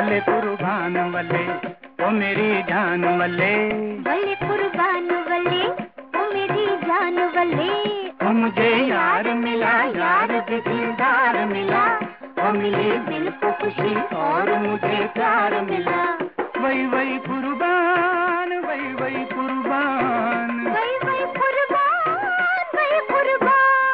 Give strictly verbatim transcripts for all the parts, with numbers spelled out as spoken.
भले कुर्बान वले ओ मेरी जान वले, भले कुर्बान वले ओ मेरी जान वले। ओ मुझे यार मिला, यार भी दिलदार मिला, ओ मिली दिल को खुशी और मुझे प्यार मिला। वही वही कुर्बान, वही वही कुर्बान, वही वही कुर्बान, वही कुर्बान।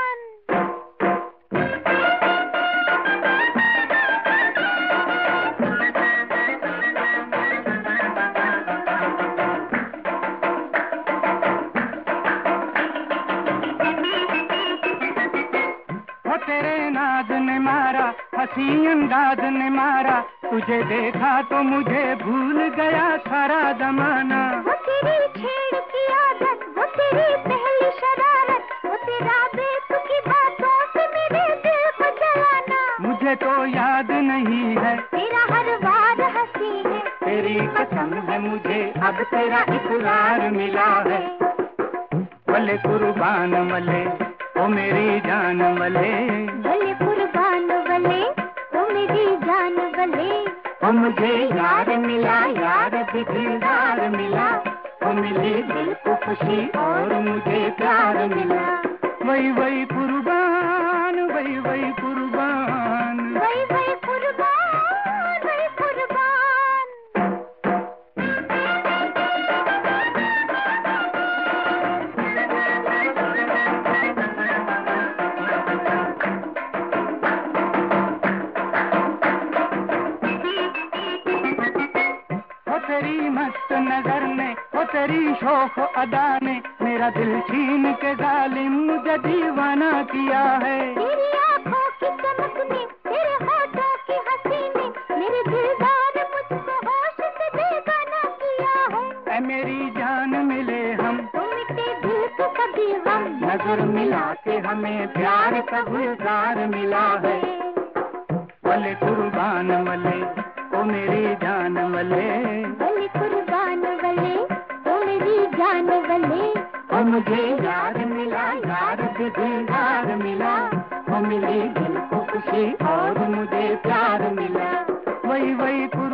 तेरे नाज ने मारा, हंसी अंदाज ने मारा, तुझे देखा तो मुझे भूल गया सारा जमाना। वो तेरी छेड़ की आदत, वो तेरी पहली शरारत, वो तेरा बेतुकी बातों से मेरे दिल को जलाना। मुझे तो याद नहीं है तेरा हर बार हंसी है, तेरी कसम है मुझे अब तेरा इकरार मिला है। भले कुर्बान वले ओ मेरी जान वले, भले कुर्बान वले ओ मेरी जान वले। ओ मुझे यार मिला, यार भी दिलदार मिला, ओ मिली दिल को खुशी और मुझे प्यार मिला। वही वही कुर्बान, वही वही कुर्बान, वही वही कुर्बान, वही कुर्बान। तेरी मस्त नजर ने, ओ तेरी शौक अदा ने, मेरा दिल छीन के जालिम मुझे दीवाना किया है। तेरी आँखों की चमक ने, तेरे होठों की हंसी ने, मेरे दिलदार मुझको होश से बेगाना किया है। ऐ मेरी जान मिले हम, तो मिटे दिल के कभी हम, नजर मिला के हमें प्यार का गुलजार मिला है। भले कुर्बान वले ओ मेरी जान वले, भले कुर्बान वले ओ मेरी जान वले। ओ मुझे यार मिला, यार भी दिलदार मिला, ओ मिली दिल को खुशी और मुझे प्यार मिला। वही वही